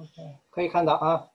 OK， 可以看到啊。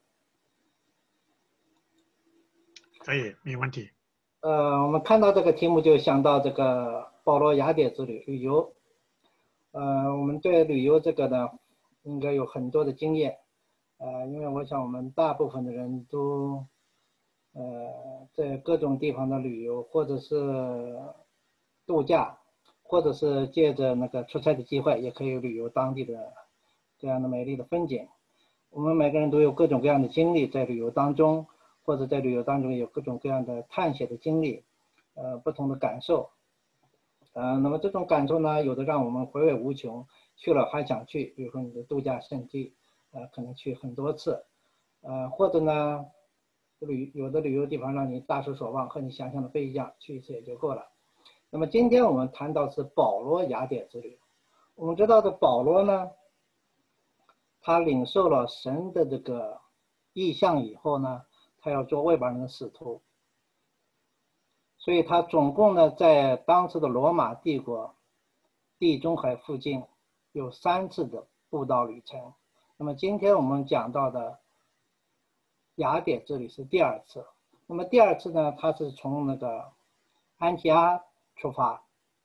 可以，没问题。 我们看到这个题目就想到这个保罗雅典之旅游。我们对旅游这个呢，应该有很多的经验。因为我想我们大部分的人都，在各种地方的旅游，或者是度假，或者是借着那个出差的机会，也可以旅游当地的这样的美丽的风景。我们每个人都有各种各样的经历在旅游当中，或者在旅游当中有各种各样的探险的经历，不同的感受。那么这种感受呢，有的让我们回味无穷，去了还想去。比如说你的度假胜地，可能去很多次，或者呢，有的旅游地方让你大失所望，和你想象的不一样，去一次也就够了。那么今天我们谈到是保罗雅典之旅。我们知道的保罗呢，他领受了神的这个意象以后呢，他要做外邦人的使徒，所以他总共呢在当时的罗马帝国地中海附近有3次的布道旅程。那么今天我们讲到的雅典之旅是第2次。那么第2次呢，他是从那个安提阿出发，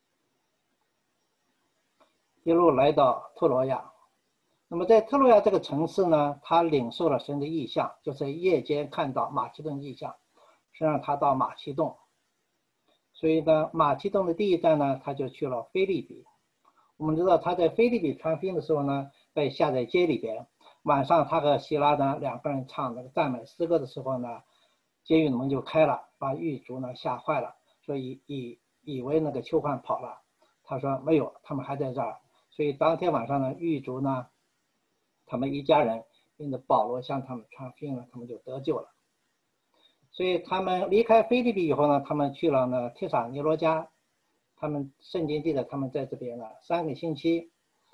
一路来到特罗亚。那么在特洛亚这个城市呢，他领受了神的异象，就是夜间看到马其顿异象，是让他到马其顿。所以呢，马其顿的第一站呢，他就去了腓立比。我们知道他在腓立比传福音的时候呢，被下在街里边。晚上他和希拉呢2个人唱那个赞美诗歌的时候呢，监狱的门就开了，把狱卒呢吓坏了，所以以为那个囚犯跑了。他说没有，他们还在这儿。所以当天晚上呢，狱卒呢，他们一家人因着保罗向他们传福音了，他们就得救了。所以他们离开腓立比以后呢，他们去了呢帖撒尼罗加。他们圣经记载他们在这边呢3个星期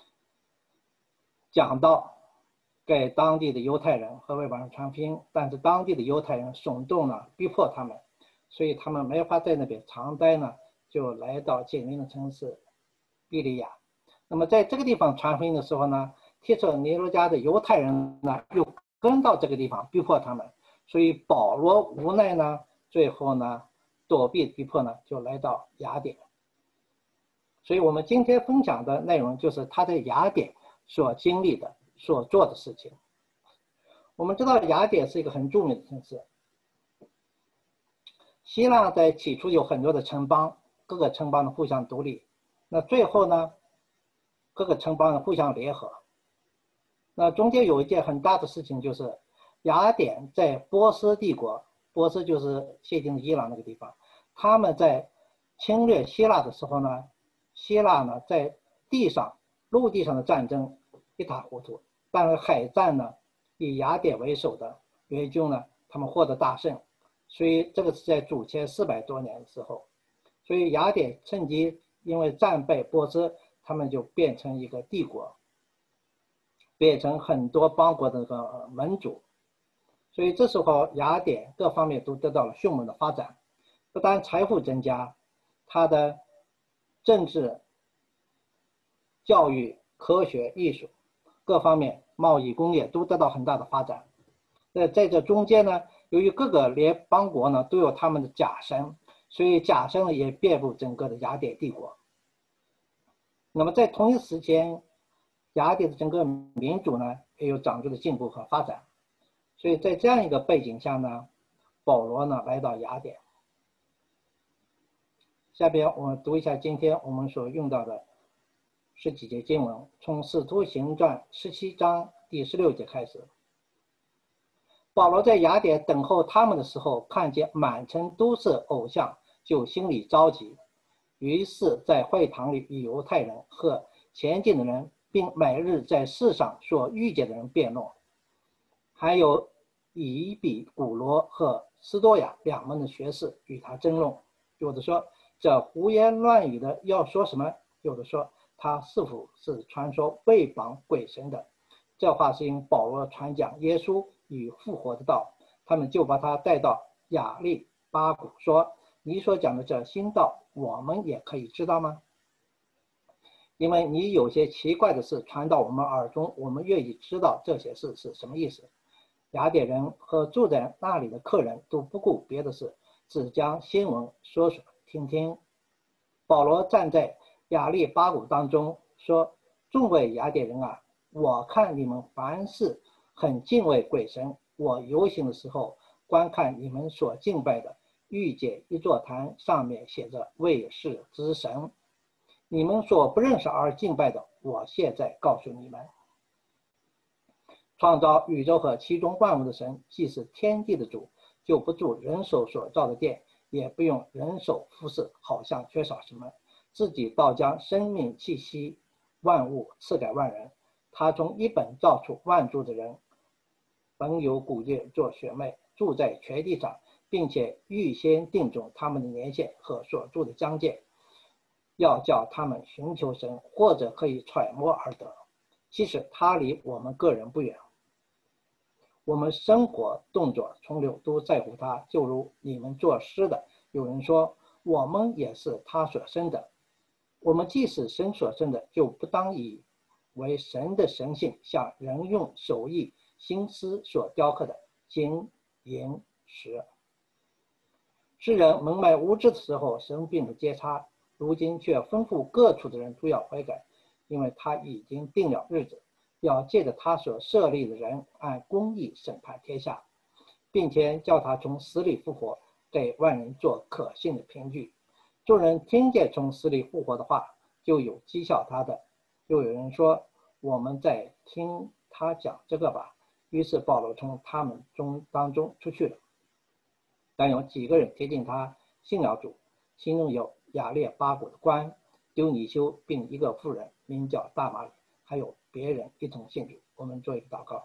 讲道，给当地的犹太人和外邦人传福音，但是当地的犹太人耸动呢逼迫他们，所以他们没法在那边长待呢，就来到紧邻的城市比利亚。那么在这个地方传福音的时候呢，帖撒尼罗加的犹太人呢又跟到这个地方逼迫他们，所以保罗无奈呢，最后呢躲避逼迫呢，就来到雅典。所以我们今天分享的内容就是他在雅典所经历的、所做的事情。我们知道雅典是一个很著名的城市。希腊在起初有很多的城邦，各个城邦的互相独立，那最后呢，各个城邦的互相联合。那中间有一件很大的事情，就是雅典在波斯帝国，波斯就是现今的伊朗那个地方，他们在侵略希腊的时候呢，希腊呢在陆地上的战争一塌糊涂，但是海战呢，以雅典为首的援军呢，他们获得大胜，所以这个是在主前400多年的时候，所以雅典趁机因为战败波斯，他们就变成一个帝国，变成很多邦国的这个盟主，所以这时候雅典各方面都得到了迅猛的发展，不但财富增加，它的政治、教育、科学、艺术各方面，贸易、工业都得到很大的发展。在这中间呢，由于各个联邦国呢都有他们的假神，所以假神呢也遍布整个的雅典帝国。那么在同一时间，雅典的整个民主呢也有长足的进步和发展。所以在这样一个背景下呢，保罗呢来到雅典。下边我们读一下今天我们所用到的10几节经文，从《使徒行传》17章第16节开始。保罗在雅典等候他们的时候，看见满城都是偶像，就心里着急，于是在会堂里与犹太人和前进的人，并每日在世上所遇见的人辩论，还有以比古罗和斯多亚2门的学士与他争论。有的说这胡言乱语的要说什么，有的说他是否是传说喂绑鬼神的。这话是因保罗传讲耶稣与复活的道，他们就把他带到亚利巴谷，说你所讲的这新道我们也可以知道吗？ 因为你有些奇怪的事传到我们耳中，我们愿意知道这些事是什么意思。雅典人和住在那里的客人都不顾别的事，只将新闻说听听。保罗站在亚利巴谷当中说：“众位雅典人啊，我看你们凡事很敬畏鬼神。我游行的时候，观看你们所敬拜的，遇见一座坛，上面写着卫士之神。你们所不认识而敬拜的，我现在告诉你们。创造宇宙和其中万物的神，既是天地的主，就不住人手所造的殿，也不用人手服侍，好像缺少什么，自己倒将生命气息万物赐给万人。他从一本造出万族的人，本有古界做血脉，住在全地上，并且预先定准他们的年限和所住的疆界，要叫他们寻求神，或者可以揣摩而得。其实他离我们个人不远，我们生活动作从流都在乎他，就如你们作诗的，有人说我们也是他所生的。我们既是神所生的，就不当以为神的神性像人用手艺心思所雕刻的金银石。世人蒙昧无知的时候，神并不揭差，如今却吩咐各处的人都要悔改，因为他已经定了日子，要借着他所设立的人按公义审判天下，并且叫他从死里复活，给万人做可信的凭据。众人听见从死里复活的话，就有讥笑他的。又有人说：“我们在听他讲这个吧。”于是保罗从他们当中出去了。但有几个人贴近他，信了主，其中有亚列巴谷的官丢尼修，并一个妇人名叫大马里，还有别人一同信主。我们做一个祷告。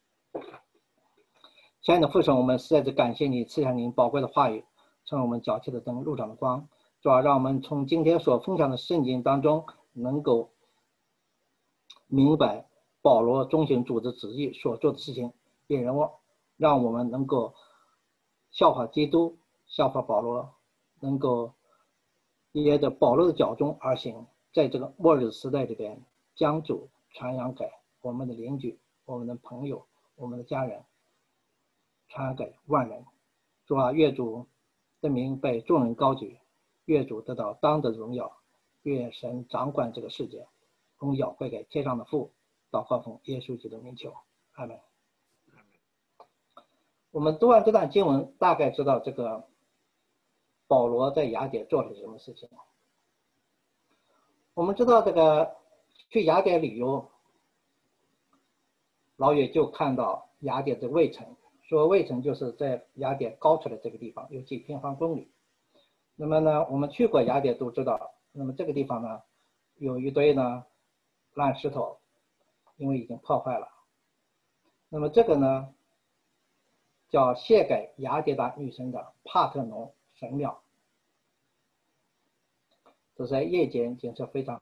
亲爱的父神，我们实在是感谢你赐下您宝贵的话语，成为我们脚前的灯，路上的光。主要让我们从今天所分享的圣经当中，能够明白保罗遵循主的旨意所做的事情，也让我们能够效法基督，效法保罗，能够沿着保罗的脚中而行，在这个末日时代里边，将主传扬给我们的邻居、我们的朋友、我们的家人，传给万人。主啊，愿主的名被众人高举，愿主得到当得的荣耀，愿神掌管这个世界，荣耀归给天上的父。祷告奉耶稣基督的名求，阿们。我们读完这段经文，大概知道这个保罗在雅典做了什么事情。我们知道这个去雅典旅游，老远就看到雅典的卫城，说卫城就是在雅典高出来这个地方，有几平方公里。那么呢，我们去过雅典都知道，那么这个地方呢，有一堆呢烂石头，因为已经破坏了。那么这个呢，叫献给雅典娜女神的帕特农神庙，这在夜间景色非常。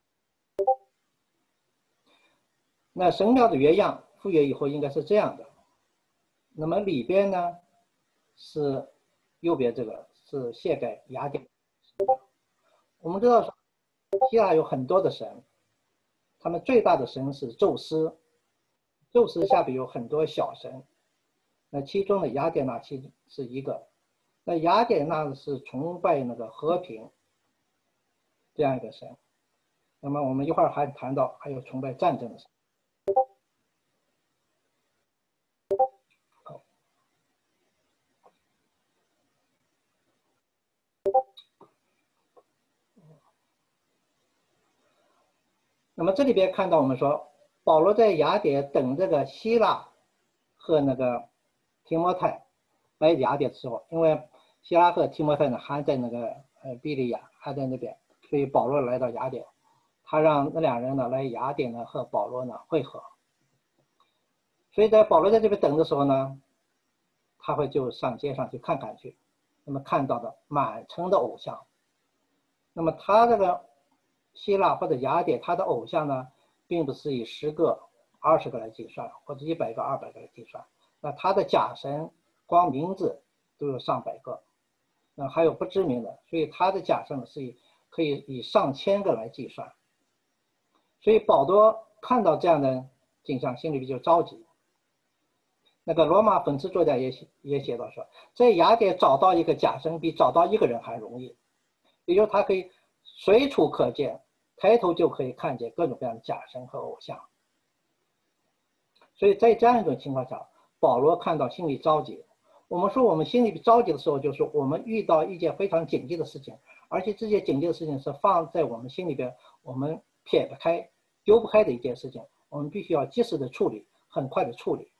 那神庙的原样复原以后应该是这样的，那么里边呢是右边这个是献给雅典。我们知道希腊有很多的神，他们最大的神是宙斯，宙斯下边有很多小神，那其中的雅典娜是一个。那雅典娜是崇拜那个和平这样一个神，那么我们一会儿还谈到还有崇拜战争的神。那么这里边看到我们说保罗在雅典等这个希腊和那个提摩太来雅典的时候，因为希拉和提摩太呢还在那个庇利亚，还在那边，所以保罗来到雅典，他让那两人呢来雅典呢和保罗呢会合。所以在保罗在这边等的时候呢，他会就上街上去看看去，那么看到的满城的偶像。那么他这个希腊或者雅典，他的偶像呢并不是以10个、20个来计算，或者100个、200个来计算，那他的假神光名字都有上百个，那还有不知名的，所以他的假神是可以以上千个来计算。 所以保罗看到这样的景象，心里比较着急。那个罗马讽刺作家也写到说，在雅典找到一个假神比找到一个人还容易，也就是他可以随处可见，抬头就可以看见各种各样的假神和偶像。所以在这样一种情况下，保罗看到心里着急。我们说我们心里着急的时候，就是我们遇到一件非常紧急的事情，而且这些紧急的事情是放在我们心里边，我们撇不开、丢不开的一件事情，我们必须要及时的处理，很快的处理。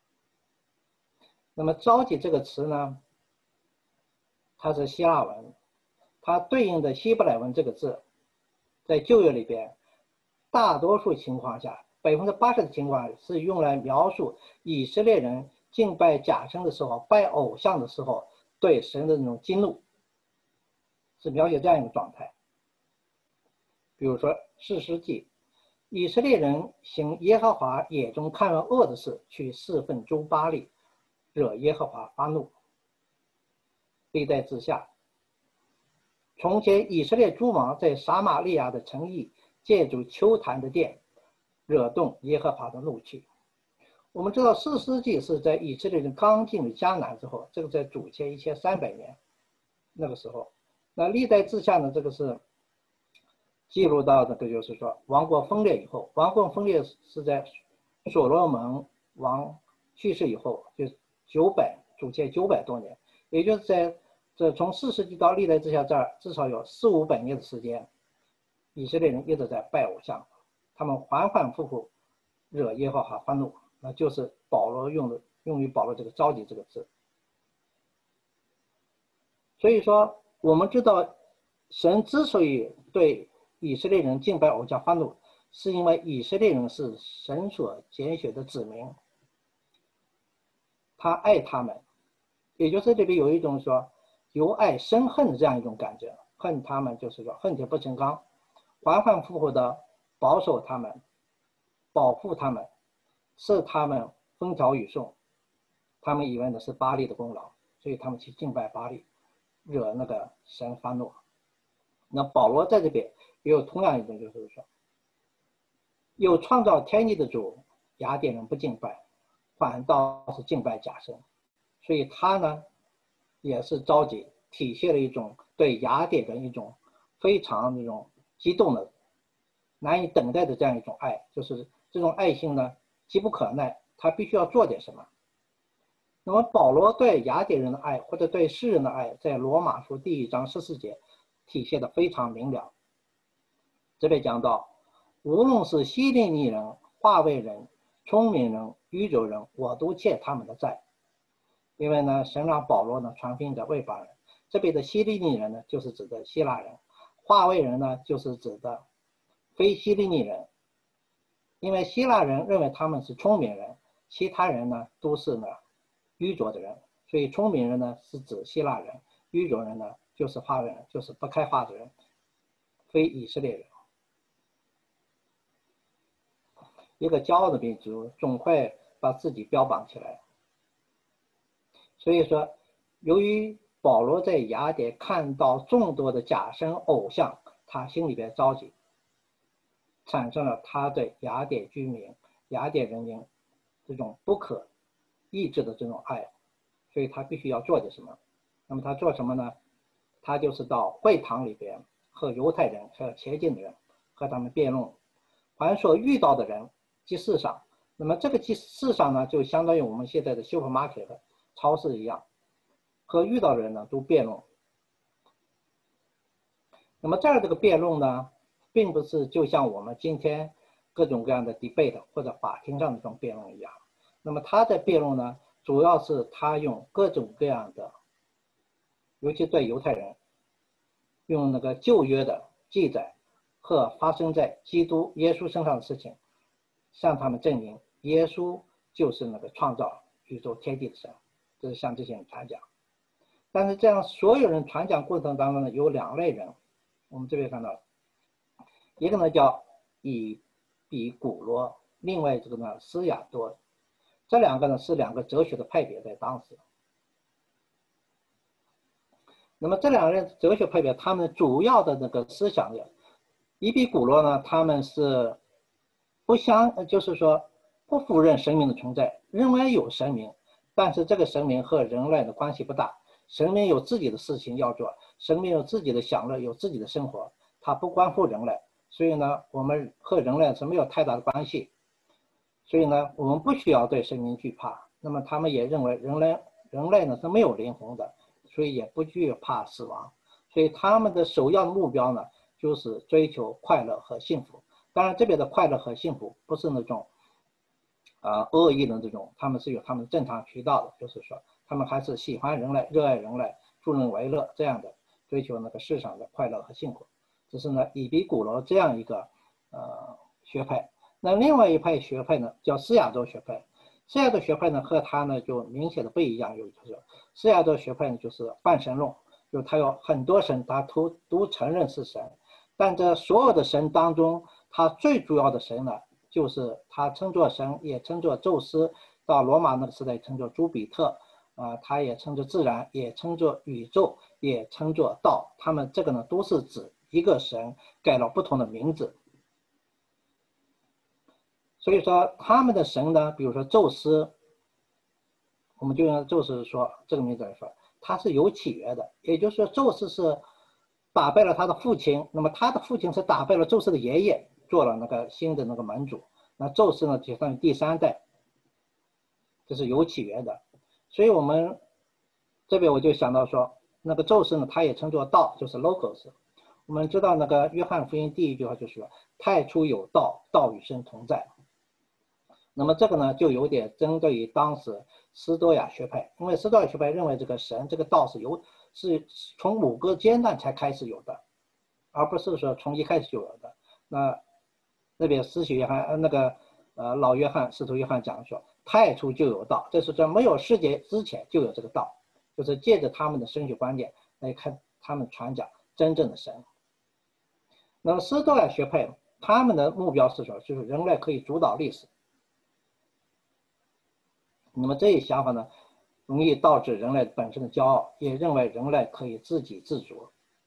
那么着急这个词呢，它是希腊文，它对应的希伯来文这个字，在旧约里边，大多数情况下，80%的情况是用来描述以色列人敬拜假神的时候、拜偶像的时候对神的那种激怒，是描写这样一个状态。比如说士师记，以色列人行耶和华眼中看为恶的事，去侍奉诸巴力，惹耶和华发怒。历代志下，从前以色列诸王在撒玛利亚的城邑建筑丘坛的殿，惹动耶和华的怒气。我们知道士师记是在以色列人刚进入迦南之后，这个在主前1300年那个时候。那历代志下呢，这个是记录到这个，就是说王国分裂以后，王国分裂是在所罗门王去世以后，就主前900多年，也就是在这从4世纪到历代志下这儿，至少有400-500年的时间，以色列人一直在拜偶像，他们反反复复惹耶和华发怒，那就是保罗用于保罗这个着急这个字。所以说我们知道神之所以对以色列人敬拜偶像发怒，是因为以色列人是神所拣选的子民，他爱他们，也就是这里有一种说由爱生恨的这样一种感觉，恨他们就是说恨铁不成钢，反反复复的保守他们，保护他们，赐他们风调雨顺，他们以为的是巴力的功劳，所以他们去敬拜巴力，惹那个神发怒。那保罗在这边也有同样一种，就是说有创造天地的主，雅典人不敬拜，反倒是敬拜假神，所以他呢也是着急，体现了一种对雅典人一种非常那种激动的、难以等待的这样一种爱，就是这种爱心呢急不可耐，他必须要做点什么。那么保罗对雅典人的爱或者对世人的爱，在罗马书第1章14节体现的非常明了。这边讲到，无论是希利尼人、化卫人、聪明人、愚拙人，我都欠他们的债。因为呢，神让保罗呢传福音给外邦人，这边的希利尼人呢就是指的希腊人，化卫人呢就是指的非希利尼人。因为希腊人认为他们是聪明人，其他人呢都是呢愚拙的人，所以聪明人呢是指希腊人，愚拙人呢就是化卫人，就是不开化的人，非以色列人。一个骄傲的民族总会把自己标榜起来。所以说，由于保罗在雅典看到众多的假神偶像，他心里边着急，产生了他对雅典居民、雅典人民这种不可抑制的这种爱，所以他必须要做点什么。那么他做什么呢？他就是到会堂里边和犹太人和前进的人和他们辩论，凡所遇到的人集市上，那么这个集市上呢，就相当于我们现在的 supermarket 超市一样，和遇到的人呢都辩论。那么这儿这个辩论呢，并不是就像我们今天各种各样的 debate 或者法庭上的这种辩论一样。那么他的辩论呢，主要是他用各种各样的，尤其对犹太人，用那个旧约的记载和发生在基督耶稣身上的事情，向他们证明耶稣就是那个创造宇宙天地的神，这是向这些人传讲。但是这样所有人传讲过程当中呢，有2类人，我们这边看到，一个呢叫以比古罗，另外这个呢斯亚多，这2个呢是2个哲学的派别在当时。那么这2人哲学派别，他们主要的那个思想的，以比古罗呢，他们是就是说不否认神明的存在，认为有神明，但是这个神明和人类的关系不大，神明有自己的事情要做，神明有自己的享乐，有自己的生活，它不关乎人类，所以呢，我们和人类是没有太大的关系，所以呢，我们不需要对神明惧怕。那么他们也认为人类呢是没有灵魂的，所以也不惧怕死亡，所以他们的首要的目标呢就是追求快乐和幸福。当然，这边的快乐和幸福不是那种恶意的这种，他们是有他们正常渠道的，就是说他们还是喜欢人类、热爱人类、助人为乐这样的追求那个世上的快乐和幸福。只是呢，伊比古罗这样一个学派。那另外一派学派呢，叫斯亚洲学派。斯亚洲学派呢和他呢就明显的不一样，就是斯亚洲学派呢就是泛神论，就是他有很多神，他都承认是神，但这所有的神当中，他最主要的神呢，就是他称作神，也称作宙斯，到罗马那个时代称作朱比特，他也称作自然，也称作宇宙，也称作道。他们这个呢都是指一个神改了不同的名字。所以说他们的神呢，比如说宙斯，我们就用宙斯说这个名字来说，他是有起源的，也就是说宙斯是打败了他的父亲，那么他的父亲是打败了宙斯的爷爷，做了那个新的那个盟主，那宙斯呢就算第3代，这是有起源的。所以我们这边我就想到说，那个宙斯呢，他也称作道，就是 logos。我们知道那个约翰福音第1句话就是说，太初有道，道与神同在。那么这个呢，就有点针对于当时斯多亚学派，因为斯多亚学派认为这个神这个道是从某个阶段才开始有的，而不是说从一开始就有的。那边施洗约翰老约翰使徒约翰讲说，太初就有道，这是在没有世界之前就有这个道，就是借着他们的神学观点来看他们传讲真正的神。那么斯多亚学派他们的目标是说，就是人类可以主导历史。那么这一想法呢，容易导致人类本身的骄傲，也认为人类可以自给自足。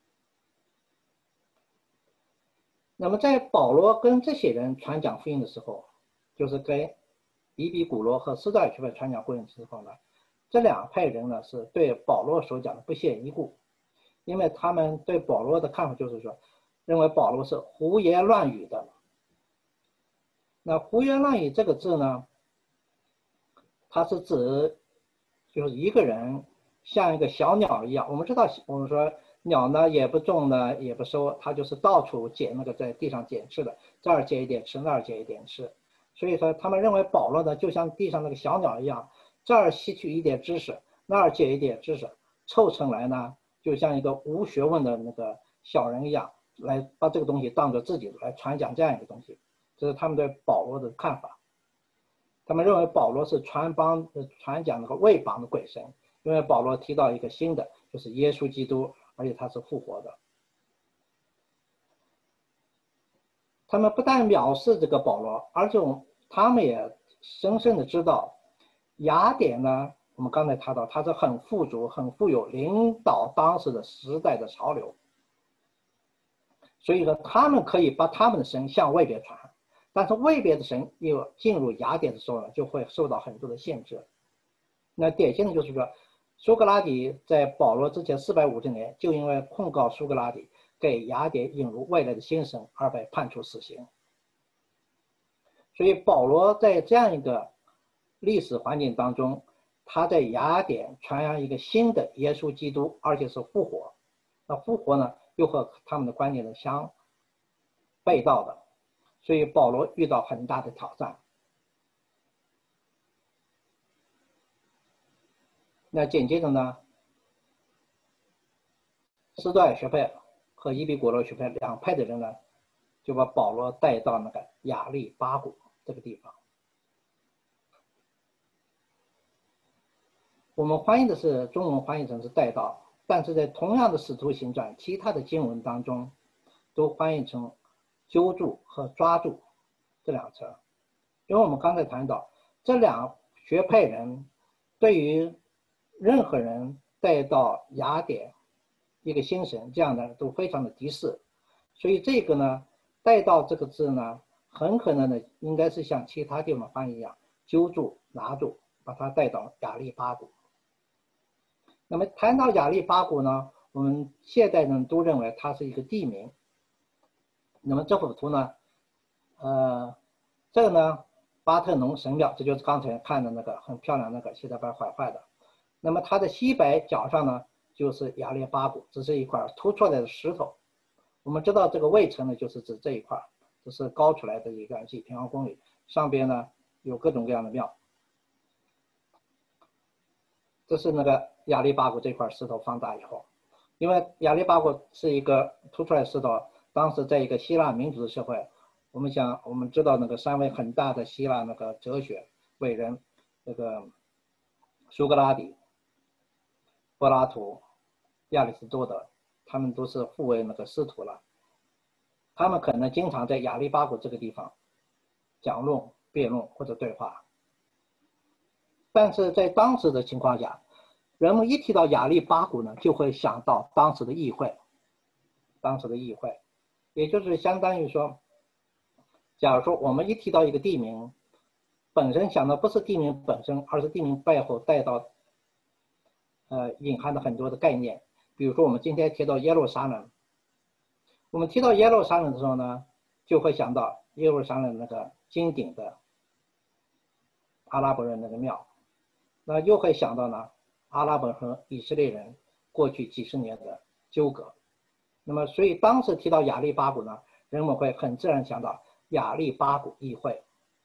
那么在保罗跟这些人传讲福音的时候，就是跟伊比古罗和斯多亚学派传讲福音的时候呢，这2派人呢是对保罗所讲的不屑一顾，因为他们对保罗的看法就是说，认为保罗是胡言乱语的。那胡言乱语这个字呢，它是指就是一个人像一个小鸟一样，我们知道，我们说鸟呢也不种呢也不收，它就是到处捡那个在地上捡吃的，这儿捡一点吃，那儿捡一点吃。所以说他们认为保罗呢就像地上那个小鸟一样，这儿吸取一点知识，那儿捡一点知识，凑成来呢就像一个无学问的那个小人一样，来把这个东西当作自己来传讲这样一个东西，这是他们对保罗的看法。他们认为保罗是传讲那个喂饱的鬼神，因为保罗提到一个新的，就是耶稣基督，而且他是复活的。他们不但藐视这个保罗，而且他们也深深的知道，雅典呢，我们刚才谈到，它是很富足、很富有，领导当时的时代的潮流。所以说，他们可以把他们的神向外边传。但是外边的神又进入雅典的时候呢，就会受到很多的限制。那典型的就是说，苏格拉底在保罗之前450年，就因为控告苏格拉底给雅典引入外来的新神而被判处死刑。所以保罗在这样一个历史环境当中，他在雅典传扬一个新的耶稣基督，而且是复活。那复活呢，又和他们的观点是相背道的。所以保罗遇到很大的挑战。那紧接着呢，斯多亚学派和伊比古罗学派2派的人呢，就把保罗带到那个亚利巴谷这个地方。我们翻译的是中文翻译成是带到，但是在同样的使徒行传其他的经文当中，都翻译成揪住和抓住这2词。因为我们刚才谈到，这2学派人对于任何人带到雅典一个新神这样的都非常的敌视，所以这个呢，带到这个字呢， 很可能呢应该是像其他地方翻译一样，揪住、拿住，把它带到亚利巴谷。那么谈到亚利巴谷呢，我们现代人都认为它是一个地名。那么这幅图呢，这个呢，巴特农神庙，这就是刚才看的那个很漂亮那个现在被毁坏的。那么它的西北角上呢，就是亚利巴谷，这是一块凸出来的石头。我们知道这个卫城呢，就是指这一块，这是高出来的一个几平方公里，上边呢有各种各样的庙。这是那个亚利巴谷这块石头放大以后，因为亚利巴谷是一个凸出来的石头，当时在一个希腊民主的社会，我们知道那个三位很大的希腊那个哲学伟人，那个苏格拉底、柏拉图、亚里士多德，他们都是互为那个师徒了。他们可能经常在亚利巴谷这个地方讲论、辩论或者对话。但是在当时的情况下，人们一提到亚利巴谷呢，就会想到当时的议会，也就是相当于说，假如说我们一提到一个地名，本身想的不是地名本身，而是地名背后带到隐含的很多的概念。比如说我们今天提到耶路撒冷，我们提到耶路撒冷的时候呢，就会想到耶路撒冷那个金顶的阿拉伯人那个庙，那又会想到呢阿拉伯和以色列人过去几十年的纠葛。那么所以当时提到亚利巴谷呢，人们会很自然想到亚利巴谷议会。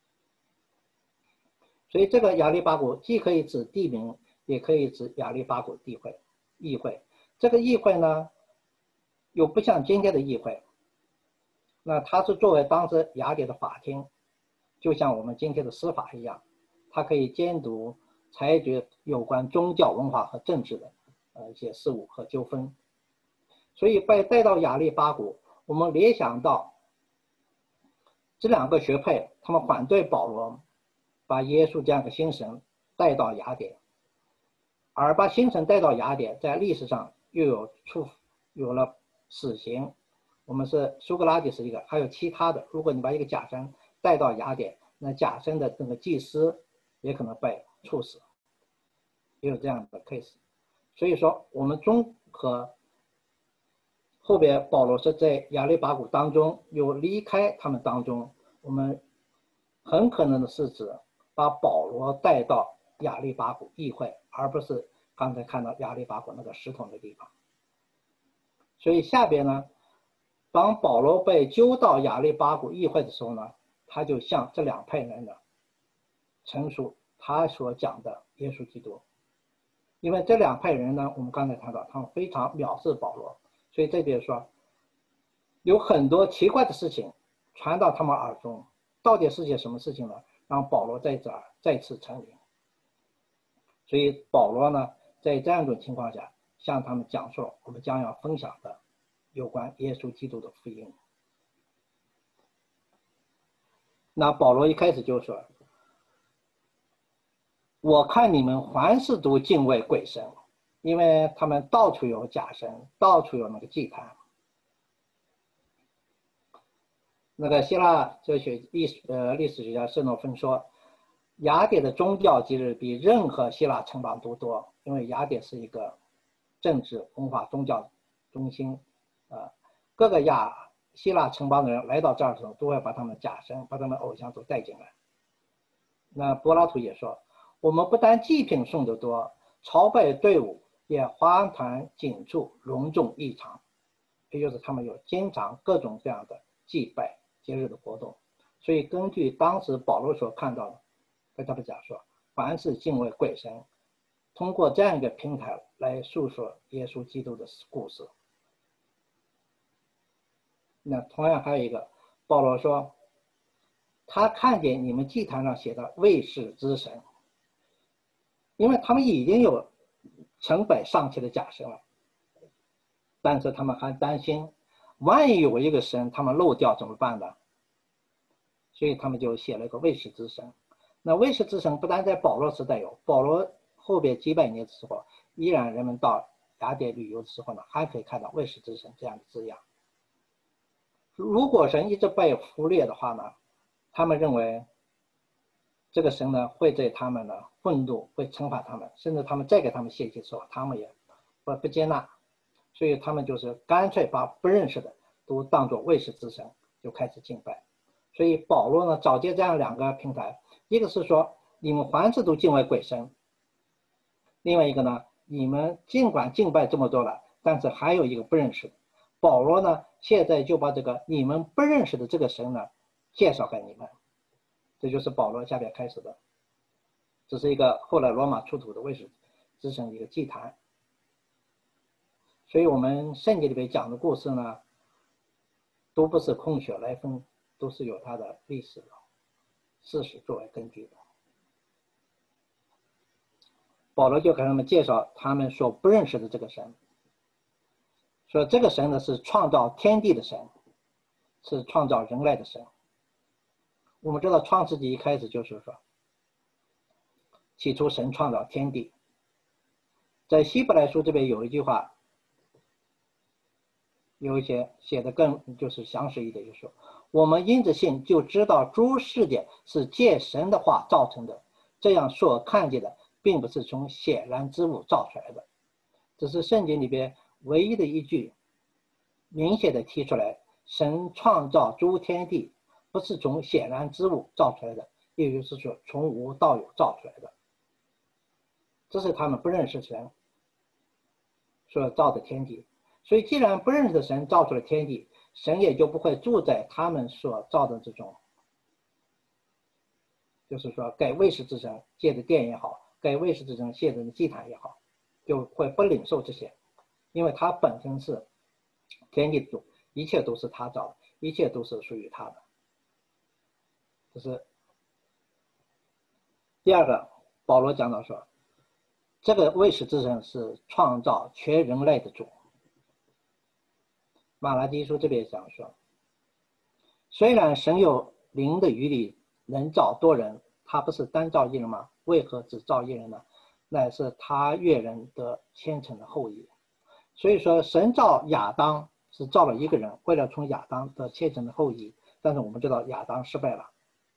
所以这个亚利巴谷既可以指地名，也可以指亚利巴谷议会。这个议会呢，又不像今天的议会，那它是作为当时雅典的法庭，就像我们今天的司法一样，它可以监督裁决有关宗教文化和政治的一些事务和纠纷。所以被带到亚利巴谷，我们联想到这两个学派，他们反对保罗把耶稣这样的新神带到雅典，而把新神带到雅典，在历史上又有了死刑。我们是苏格拉底是一个，还有其他的。如果你把一个假神带到雅典，那假神的那个祭司也可能被处死，也有这样的 case。所以说，我们综合后边保罗是在亚利巴谷当中又离开他们当中，我们很可能的是指把保罗带到亚利巴谷议会，而不是刚才看到亚利巴谷那个石头的地方。所以下边呢，当保罗被揪到亚利巴谷议会的时候呢，他就向这两派人呢陈述他所讲的耶稣基督。因为这两派人呢，我们刚才谈到他们非常藐视保罗，所以这边说有很多奇怪的事情传到他们耳中，到底是些什么事情呢？让保罗在这儿再次成名。所以保罗呢，在这样一种情况下，向他们讲述我们将要分享的有关耶稣基督的福音。那保罗一开始就说，我看你们凡事都敬畏鬼神，因为他们到处有假神，到处有那个祭坛。那个希腊哲学历史学家舍诺芬说，雅典的宗教节日比任何希腊城邦都多，因为雅典是一个政治、文化、宗教中心。各个希腊城邦的人来到这儿的时候，都会把他们的假神、把他们的偶像都带进来。那柏拉图也说，我们不但祭品送得多，朝拜队伍也欢团锦簇，隆重异常。也就是他们有经常各种各样的祭拜节日的活动。所以根据当时保罗所看到的，跟他们讲说，凡是敬畏鬼神，通过这样一个平台来诉说耶稣基督的故事。那同样还有一个，保罗说，他看见你们祭坛上写的卫士之神，因为他们已经有成百上千的假神了，但是他们还担心，万一有一个神他们漏掉怎么办呢？所以他们就写了一个卫士之神。那卫士之神不但在保罗时代有，保罗后边几百年的时候，依然人们到雅典旅游的时候呢，还可以看到卫士之神这样的字样。如果神一直被忽略的话呢， 他们认为这个神呢会对他们呢愤怒，会惩罚他们，甚至他们再给他们献祭的时候，他们也不接纳，所以他们就是干脆把不认识的都当作未识之神，就开始敬拜。所以保罗呢找见这样两个平台，一个是说你们凡事都敬畏鬼神，另外一个呢，你们尽管敬拜这么多了，但是还有一个不认识的。保罗呢现在就把这个你们不认识的这个神呢介绍给你们，这就是保罗下边开始的，这是一个后来罗马出土的未识之神的一个祭坛。所以我们圣经里面讲的故事呢，都不是空穴来风，都是有它的历史的事实作为根据的。保罗就给他们介绍他们所不认识的这个神，说这个神呢是创造天地的神，是创造人类的神。我们知道创世纪一开始就是说，起初神创造天地。在希伯来书这边有一句话，有一些写的更就是详实一点，就是说我们因着信就知道诸世界是借神的话造成的，这样所看见的并不是从显然之物造出来的。这是圣经里边唯一的一句明显的提出来，神创造诸天地不是从显然之物造出来的，也就是说从无到有造出来的。这是他们不认识神所造的天地。所以既然不认识的神造出了天地，神也就不会住在他们所造的这种，就是说给未识之神借的殿也好，给未识之神借的祭坛也好，就会不领受这些，因为他本身是天地主，一切都是他造的，一切都是属于他的。这是第二个。保罗讲到说，这个未识之神是创造全人类的主。马拉基书这边讲说，虽然神有灵的余力，能造多人，他不是单造一人吗？为何只造一人呢？乃是他悦人的虔诚的后裔。所以说神造亚当是造了一个人，为了从亚当的虔诚的后裔，但是我们知道亚当失败了。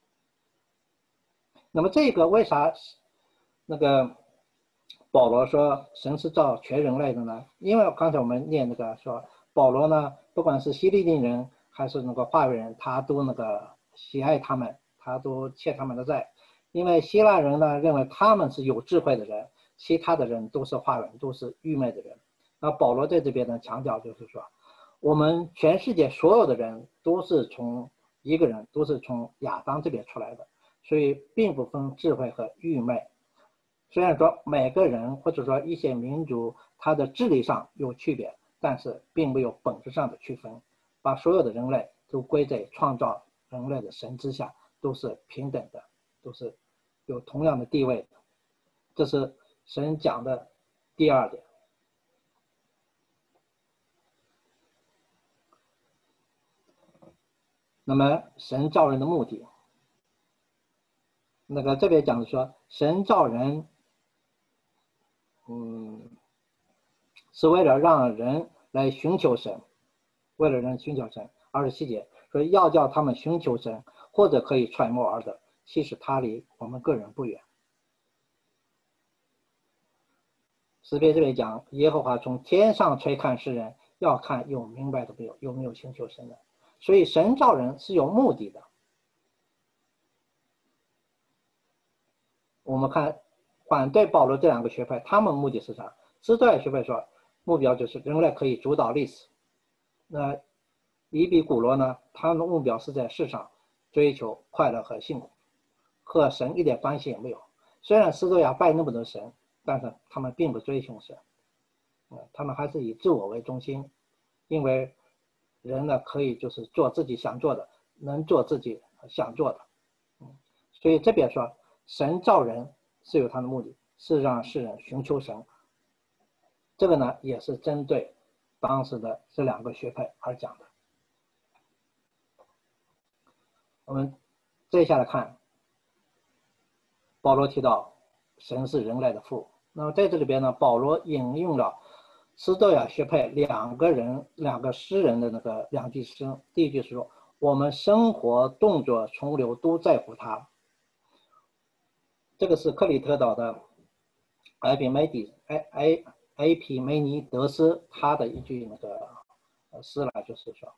那么这个为啥那个保罗说神是造全人类的呢？因为刚才我们念那个说保罗呢，不管是希利尼人还是那个化外人，他都那个喜爱他们，他都欠他们的债。因为希腊人呢认为他们是有智慧的人，其他的人都是化外人，都是愚昧的人。那保罗在这边呢强调就是说，我们全世界所有的人都是从一个人，都是从亚当这边出来的，所以并不分智慧和愚昧。虽然说每个人或者说一些民族他的智力上有区别，但是并没有本质上的区分，把所有的人类都归在创造人类的神之下，都是平等的，都是有同样的地位的。这是神讲的第二点。那么神造人的目的，那个这边讲的说神造人是为了让人来寻求神，为了人寻求神。27节说要叫他们寻求神，或者可以揣摩而得，其实他离我们个人不远。诗篇这里讲耶和华从天上垂看世人，要看有明白的没有，有没有寻求神的。所以神造人是有目的的。我们看反对保罗这两个学派，他们目的是啥？斯多亚学派说目标就是人类可以主导历史。那伊比古罗呢，他们的目标是在世上追求快乐和幸福，和神一点关系也没有。虽然斯多亚拜那么多神，但是他们并不追求神，他们还是以自我为中心，因为人呢可以就是做自己想做的，能做自己想做的。所以这边说神造人是有他的目的，是让世人寻求神。这个呢也是针对当时的这两个学派而讲的。我们接下来看保罗提到神是人类的父。那么在这里边呢，保罗引用了斯多亚学派两个诗人的那个两句诗。第一句是说我们生活、动作、存留都在乎他。这个是克里特岛的埃皮梅尼德斯他的一句那个诗来，就是说，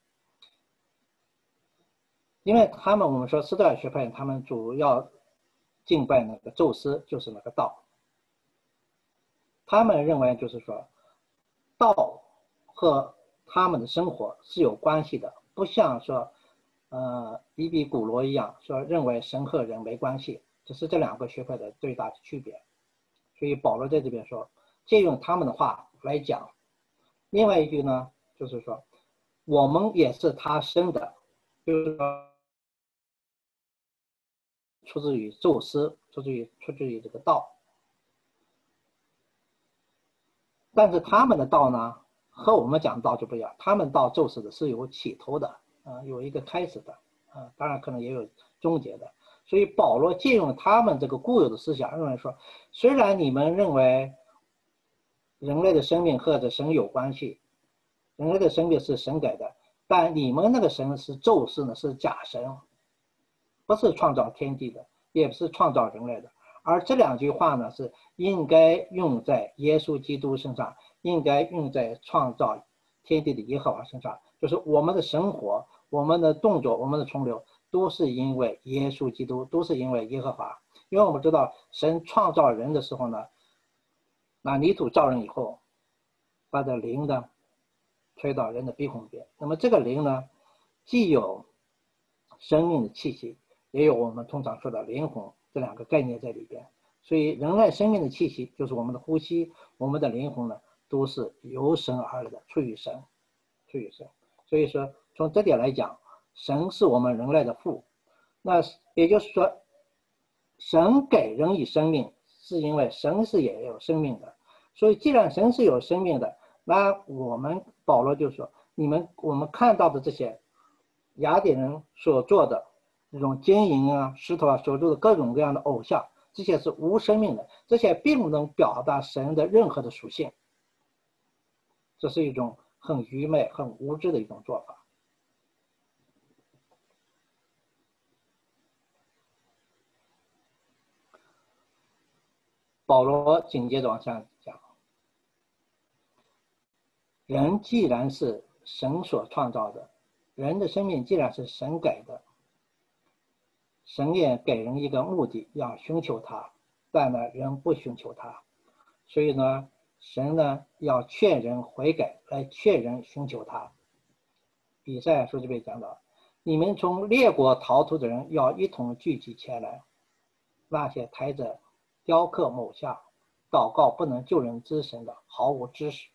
因为他们我们说斯德尔学派，他们主要敬拜那个宙斯，就是那个道。他们认为就是说，道和他们的生活是有关系的，不像说伊比古罗一样说认为神和人没关系，这是这两个学派的最大的区别。所以保罗在这边说，借用他们的话来讲。另外一句呢，就是说我们也是他生的，就是说出自于宙斯，出自于这个道。但是他们的道呢，和我们讲的道就不一样。他们道宙斯的是有起头的，有一个开始的，当然可能也有终结的。所以保罗借用他们这个固有的思想，认为说，虽然你们认为人类的生命和这神有关系，人类的生命是神给的，但你们那个神是宙斯呢，是假神，不是创造天地的，也不是创造人类的。而这两句话呢，是应该用在耶稣基督身上，应该用在创造天地的耶和华身上。就是我们的生活、我们的动作、我们的存留，都是因为耶稣基督，都是因为耶和华。因为我们知道，神创造人的时候呢，拿泥土造人以后，把这灵呢吹到人的鼻孔边。那么这个灵呢，既有生命的气息，也有我们通常说的灵魂这两个概念在里边。所以人类生命的气息就是我们的呼吸，我们的灵魂呢都是由神而来的，出于神，出于神。所以说从这点来讲，神是我们人类的父。那也就是说，神给人以生命，是因为神是也有生命的。所以既然神是有生命的，那我们保罗就说，我们看到的这些雅典人所做的这种金银啊、石头啊所做的各种各样的偶像，这些是无生命的，这些并不能表达神的任何的属性。这是一种很愚昧、很无知的一种做法。保罗紧接着往下讲，人既然是神所创造的，人的生命既然是神给的，神也给人一个目的，要寻求他，但呢，人不寻求他，所以呢，神呢要劝人悔改，来劝人寻求他。以赛亚书这边讲到，你们从列国逃脱的人要一同聚集前来，那些抬着雕刻某像、祷告不能救人之神的，毫无知识。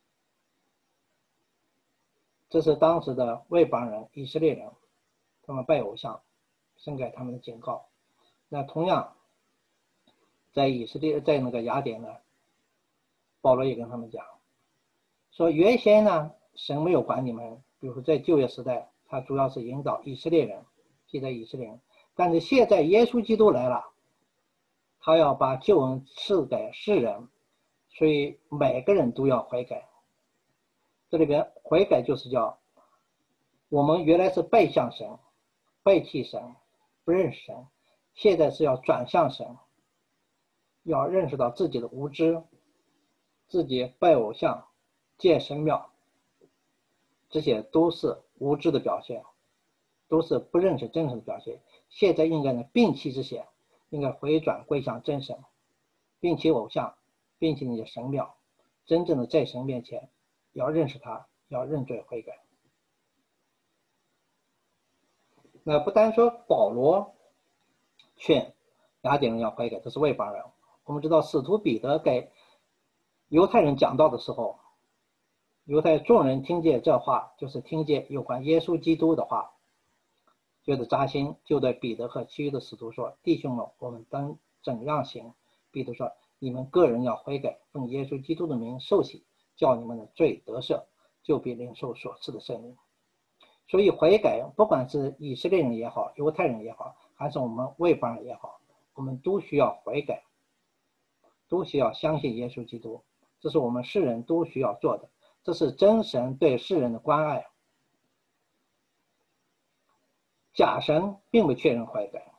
这是当时的外邦人以色列人，他们拜偶像，神给他们的警告。那同样在以色列，在那个雅典呢，保罗也跟他们讲说，原先呢神没有管你们，比如说在旧约时代，他主要是引导以色列人，记得以色列人，但是现在耶稣基督来了，他要把救恩赐给世人，所以每个人都要悔改。这里边悔改就是叫我们原来是背向神、背弃神、不认识神，现在是要转向神，要认识到自己的无知，自己拜偶像、建神庙，这些都是无知的表现，都是不认识真神的表现。现在应该呢摒弃这些，应该回转归向真神，摒弃偶像，摒弃那些神庙，真正的在神面前要认识他，要认罪悔改。那不单说保罗劝雅典人要悔改，这是外邦人。我们知道使徒彼得给犹太人讲道的时候，犹太众人听见这话，就是听见有关耶稣基督的话，觉得扎心，就对彼得和其余的使徒说：弟兄们，我们当怎样行？彼得说：你们个人要悔改，奉耶稣基督的名受洗，叫你们的罪得赦，就必领受所赐的圣灵。所以悔改，不管是以色列人也好，犹太人也好，还是我们外邦人也好，我们都需要悔改，都需要相信耶稣基督，这是我们世人都需要做的，这是真神对世人的关爱。 假神并不确认悔改，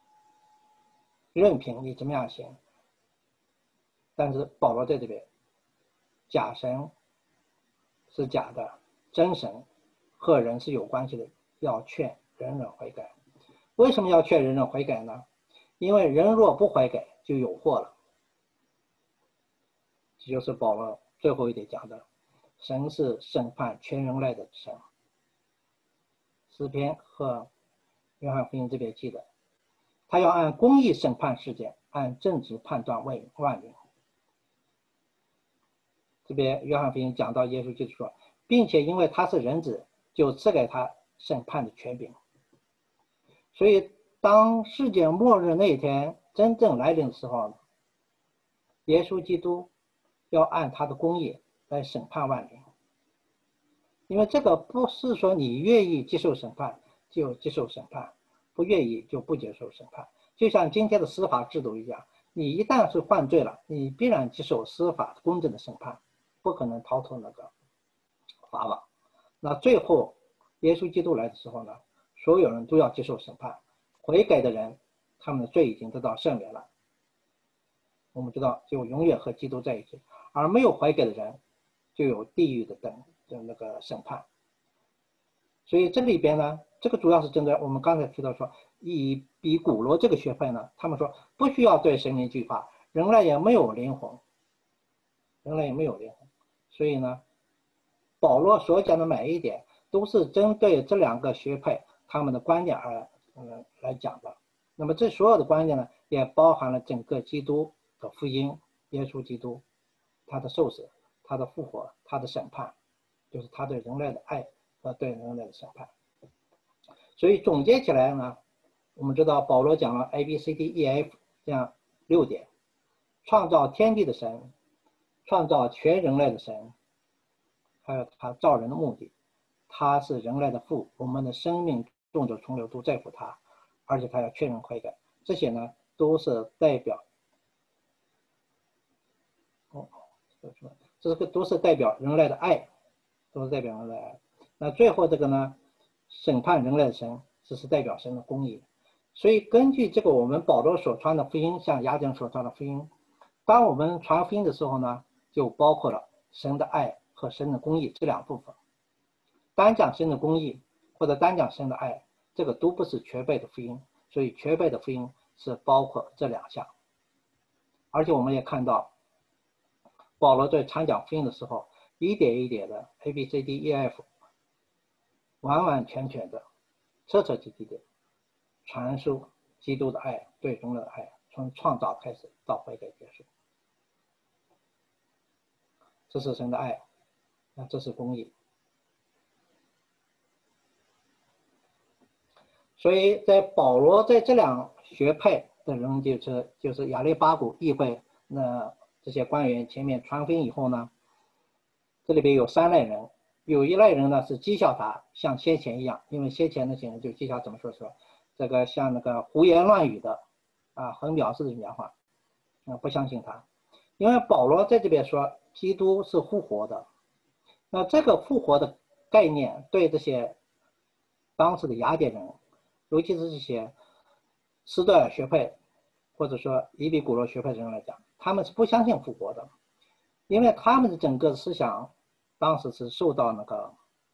任凭你怎么样行。但是保罗在这边，假神是假的，真神和人是有关系的，要劝人人悔改。为什么要劝人人悔改呢？因为人若不悔改，就有祸了。这就是保罗最后一点讲的，神是审判全人类的神。诗篇和约翰福音这边记得，他要按公义审判世界，按正直判断万民。这边约翰福音讲到耶稣基督说，并且因为他是人子，就赐给他审判的权柄。所以当世界末日那一天真正来临的时候，耶稣基督要按他的公义来审判万民。因为这个不是说你愿意接受审判就接受审判，不愿意就不接受审判。就像今天的司法制度一样，你一旦是犯罪了，你必然接受司法公正的审判，不可能逃脱那个法网。那最后耶稣基督来的时候呢，所有人都要接受审判。悔改的人，他们的罪已经得到赦免了，我们知道就永远和基督在一起。而没有悔改的人，就有地狱的那个审判。所以这里边呢，这个主要是针对我们刚才提到说，以比古罗这个学派呢，他们说不需要对神灵惧怕，人类也没有灵魂，所以呢，保罗所讲的每一点都是针对这两个学派他们的观点来讲的。那么这所有的观点呢，也包含了整个基督的福音，耶稣基督他的受死，他的复活，他的审判，就是他对人类的爱和对人类的审判。所以总结起来呢，我们知道保罗讲了 ABCDEF 这样6点：创造天地的神，创造全人类的神，还有他造人的目的，他是人类的父，我们的生命众者从流都在乎他，而且他要确认悔改。这些呢都是代表都是代表人类的爱，那最后这个呢，审判人类的神，这是代表神的公义。所以根据这个我们保罗所传的福音，像雅典所传的福音，当我们传福音的时候呢，就包括了神的爱和神的公义这两部分。单讲神的公义或者单讲神的爱，这个都不是全备的福音。所以全备的福音是包括这两项。而且我们也看到保罗在传讲福音的时候，一点一点的 ABCDEF 完完全全的彻彻底底的传输基督的爱，对人的爱，从创造开始到悔改结束。这是神的爱，那这是公义。所以在保罗在这两学派的人，就是亚利巴谷议会那这些官员前面传福音以后呢，这里边有3类人。有一类人呢是讥笑他，像先前一样，因为先前那些人就讥笑怎么说这个像那个胡言乱语的很藐视的讲话，不相信他。因为保罗在这边说基督是复活的，那这个复活的概念对这些当时的雅典人，尤其是这些斯多亚学派或者说伊比古罗学派的人来讲，他们是不相信复活的，因为他们的整个思想当时是受到那个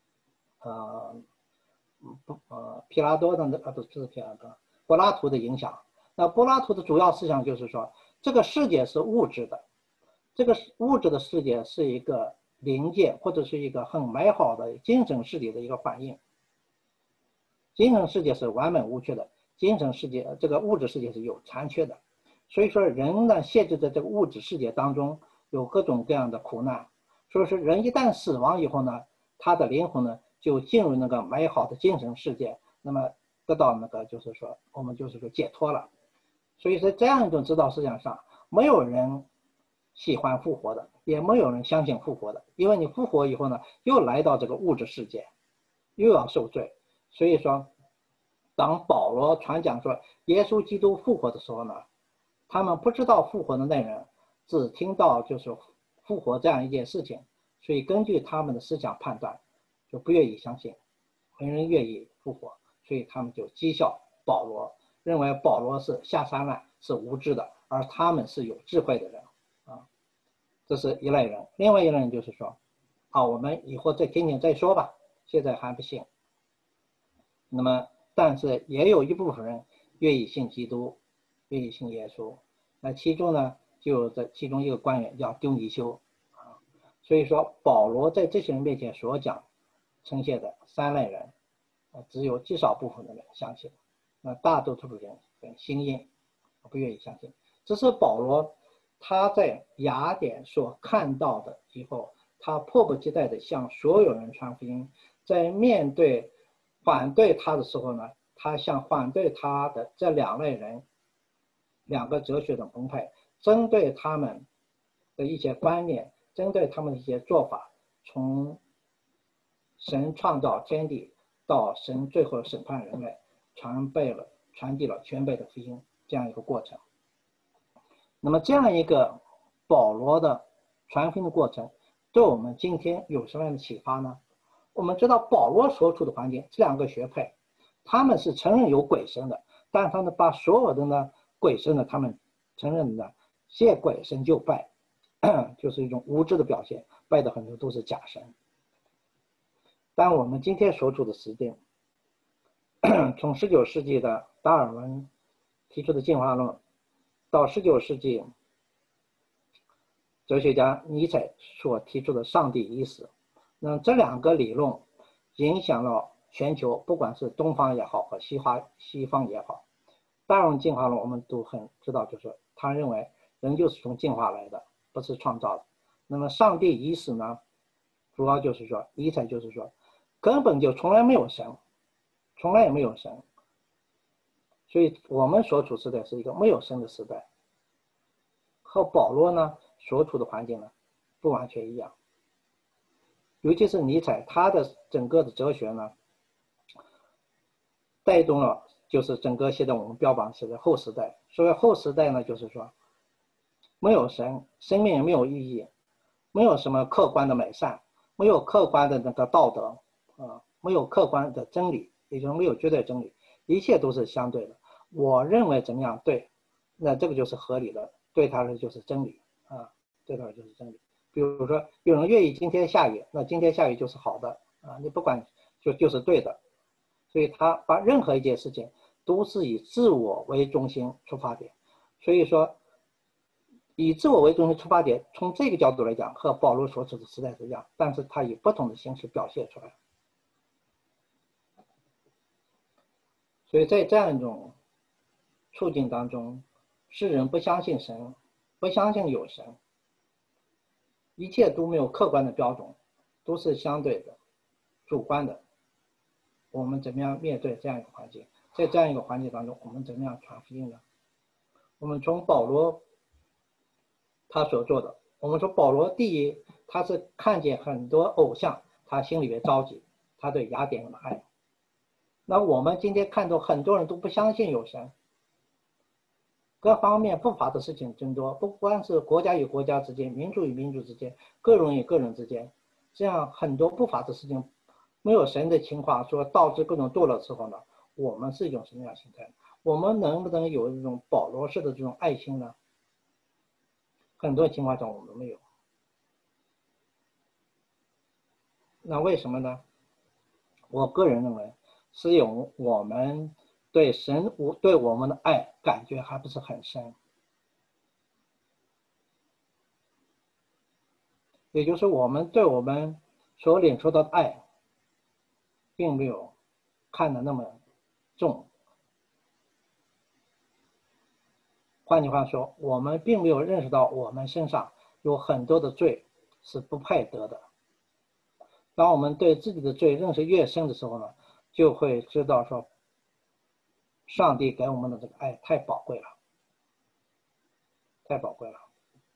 皮拉多的不是皮拉多，柏拉图的影响。那柏拉图的主要思想就是说，这个世界是物质的，这个物质的世界是一个灵界或者是一个很美好的精神世界的一个反应。精神世界是完美无缺的，精神世界这个物质世界是有残缺的。所以说人呢限制在这个物质世界当中，有各种各样的苦难。所以说人一旦死亡以后呢，他的灵魂呢就进入那个美好的精神世界，那么得到那个就是说我们就是说解脱了。所以在这样一种指导思想上，没有人喜欢复活的，也没有人相信复活的，因为你复活以后呢，又来到这个物质世界，又要受罪。所以说当保罗传讲说耶稣基督复活的时候呢，他们不知道复活的内容，只听到就是复活这样一件事情，所以根据他们的思想判断，就不愿意相信没人愿意复活。 所以他们就讥笑保罗，认为保罗是下三滥，是无知的，而他们是有智慧的人啊。这是一类人。另外一类人就是说，我们以后再听听再说吧，现在还不信。那么，但是也有一部分人愿意信基督，愿意信耶稣。那其中呢，就有这其中一个官员叫丢尼修啊。所以说，保罗在这些人面前所讲呈现的三类人，只有极少部分的人相信，那大多数人很心硬，不愿意相信。这是保罗他在雅典所看到的以后，他迫不及待地向所有人传福音。在面对反对他的时候呢，他向反对他的这两类人，两个哲学的门派，针对他们的一些观念，针对他们的一些做法，从神创造天地到神最后审判人类，传递了全备的福音这样一个过程。那么这样一个保罗的传福音的过程，对我们今天有什么样的启发呢？我们知道保罗所处的环境，这两个学派，他们是承认有鬼神的，但他们把所有的呢鬼神呢，他们承认的见鬼神就拜，就是一种无知的表现，拜的很多都是假神。但我们今天所处的时间，从19世纪的达尔文提出的进化论，到19世纪哲学家尼采所提出的上帝已死，那这两个理论影响了全球，不管是东方也好和西方也好。达尔文进化论我们都很知道，就是他认为人就是从进化来的，不是创造的。那么上帝已死呢，主要就是说尼采就是说根本就从来没有神，从来也没有神，所以我们所处时代是一个没有神的时代，和保罗呢所处的环境呢不完全一样。尤其是尼采，他的整个的哲学呢，带动了就是整个现在我们标榜是后时代。所谓后时代呢，就是说没有神，生命也没有意义，没有什么客观的美善，没有客观的那个道德没有客观的真理，也就是没有绝对真理，一切都是相对的。我认为怎么样对，那这个就是合理的，对他来就是真理对他来就是真理。比如说有人愿意今天下雨，那今天下雨就是好的你不管就是对的。所以他把任何一件事情都是以自我为中心出发点，所以说以自我为中心出发点，从这个角度来讲和保罗所处的时代是一样，但是他以不同的形式表现出来。所以在这样一种处境当中，世人不相信神，不相信有神，一切都没有客观的标准，都是相对的主观的。我们怎么样面对这样一个环境？在这样一个环境当中，我们怎么样传福音呢？我们从保罗他所做的，我们说保罗第一，他是看见很多偶像，他心里面着急，他对雅典人的爱。那我们今天看到很多人都不相信有神，各方面不法的事情增多，不光是国家与国家之间，民族与民族之间，个人与个人之间，这样很多不法的事情，没有神的情况，说导致各种堕落之后呢，我们是一种什么样的心态？我们能不能有一种保罗式的这种爱心呢？很多情况下我们没有。那为什么呢？我个人认为是有我们对神对我们的爱感觉还不是很深，也就是我们对我们所领受到的爱并没有看得那么重。换句话说，我们并没有认识到我们身上有很多的罪是不配得的。当我们对自己的罪认识越深的时候呢，就会知道说上帝给我们的这个爱太宝贵了，太宝贵了。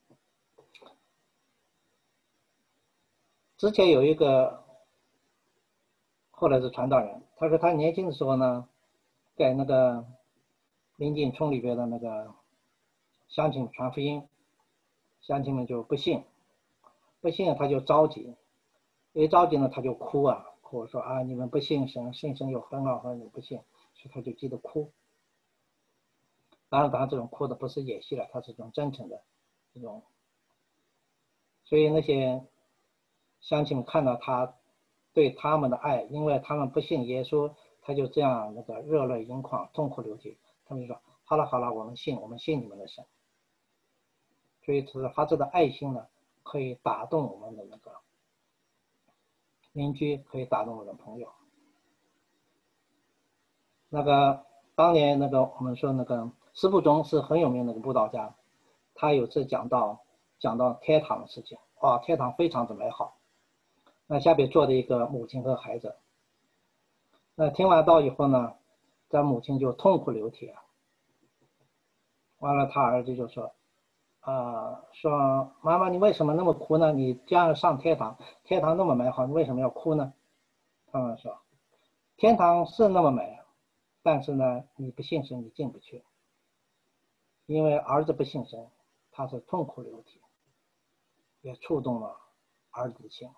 之前有一个后来是传道人，他说他年轻的时候呢，在那个临近村里边的那个乡亲传福音，乡亲们就不信他就着急，一着急呢他就哭或者说啊你们不信神，信神有很好，和你不信，所以他就急着哭。当然这种哭的不是演戏了，他是一种真诚的这种。所以那些乡亲们看到他对他们的爱，因为他们不信耶稣，他就这样那个热泪盈眶，痛哭流涕。他们就说：“好了好了，我们信你们的神。”所以发自的爱心呢，可以打动我们的那个邻居，可以打动我的朋友。那个当年那个我们说那个司布宗是很有名的布道家，他有次讲到天堂的事情，天堂非常的美好。那下边坐着一个母亲和孩子，那听完道以后呢，这母亲就痛哭流涕。完了，他儿子就说：“说妈妈，你为什么那么哭呢？你将要上天堂，天堂那么美好，你为什么要哭呢？”他们说：“天堂是那么美，但是呢，你不信神，你进不去。因为儿子不信神，他是痛哭流涕，也触动了儿子的心。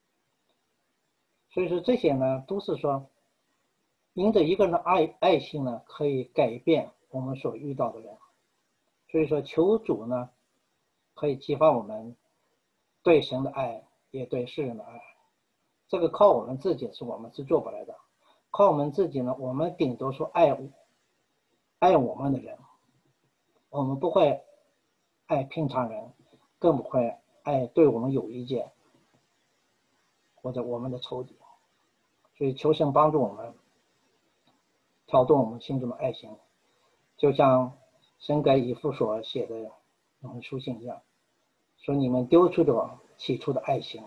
所以说这些呢，都是说，因着一个人的爱心呢，可以改变我们所遇到的人。所以说，求主呢，可以激发我们对神的爱，也对世人的爱。这个靠我们自己我们是做不来的。靠我们自己呢，我们顶多说爱我们的人，我们不会爱平常人，更不会爱对我们有意见或者我们的仇敌。所以求神帮助我们挑动我们心中的爱心，就像神给以弗所写的那封书信一样，说你们丢出了起初的爱心。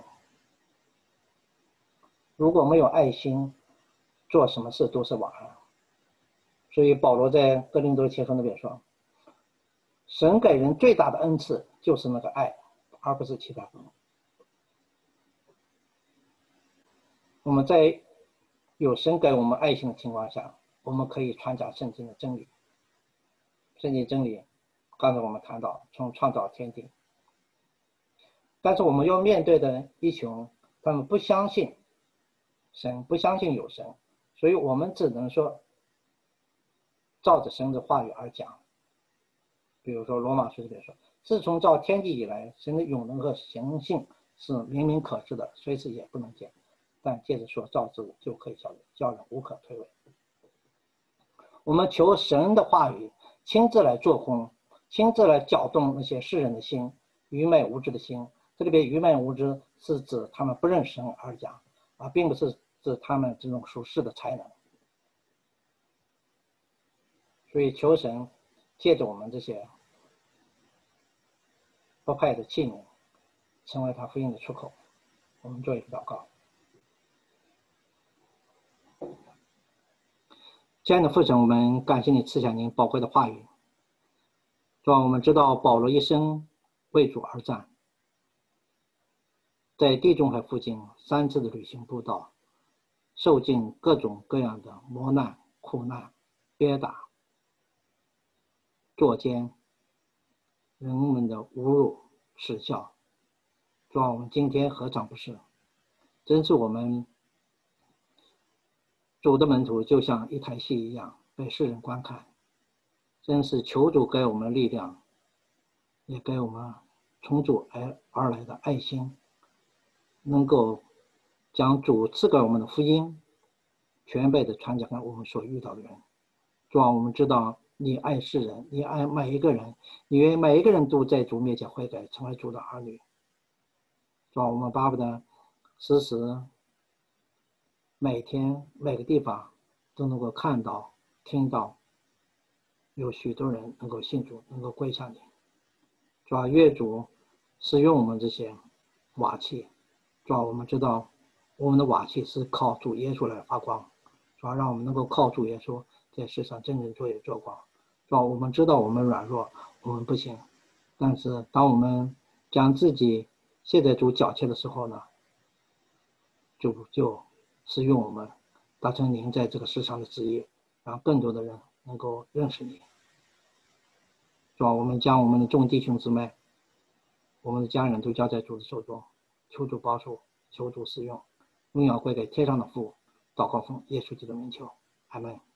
如果没有爱心，做什么事都是枉然。所以保罗在哥林多前书那边说，神给人最大的恩赐就是那个爱，而不是其他的。我们在有神给我们爱心的情况下，我们可以传讲圣经的真理。圣经真理刚才我们谈到从创造天地，但是我们要面对的一群他们不相信神，不相信有神，所以我们只能说照着神的话语而讲。比如说罗马书这边说，自从造天地以来，神的永能和行性是明明可知的，随时也不能见，但接着说造之物就可以叫人无可推诿。我们求神的话语亲自来做工，亲自来搅动那些世人的心，愚昧无知的心。这里边愚昧无知是指他们不认识神而讲，并不是指他们这种属世的才能。所以求神借着我们这些不配的器皿，成为他福音的出口。我们做一个祷告。亲爱的父神，我们感谢你赐下您宝贵的话语。主啊，我们知道保罗一生为主而战，在地中海附近3次的旅行布道，受尽各种各样的磨难、苦难、憋打、作奸，人们的侮辱、耻笑。主啊，我们今天何尝不是？真是我们主的门徒就像一台戏一样被世人观看。真是求主给我们力量，也给我们从主而来的爱心，能够将主赐给我们的福音全备的传讲给我们所遇到的人。主啊，我们知道你爱世人，你爱每一个人，你愿每一个人都在主面前悔改，成为主的儿女。主啊，我们巴不得时时每天每个地方都能够看到听到有许多人能够信主，能够归向你。主啊，愿主使用我们这些瓦器。主啊，我们知道我们的瓦器是靠主耶稣来发光。主啊，让我们能够靠主耶稣在世上真正做光。主啊，我们知道我们软弱，我们不行，但是当我们将自己卸在主脚前的时候呢，主就使用我们，达成您在这个世上的旨意，让更多的人能够认识你。主啊，我们将我们的众弟兄姊妹，我们的家人都交在主的手中，求主保守，求主使用， 荣耀归给天上的父，祷告奉耶稣基督的名求，阿门。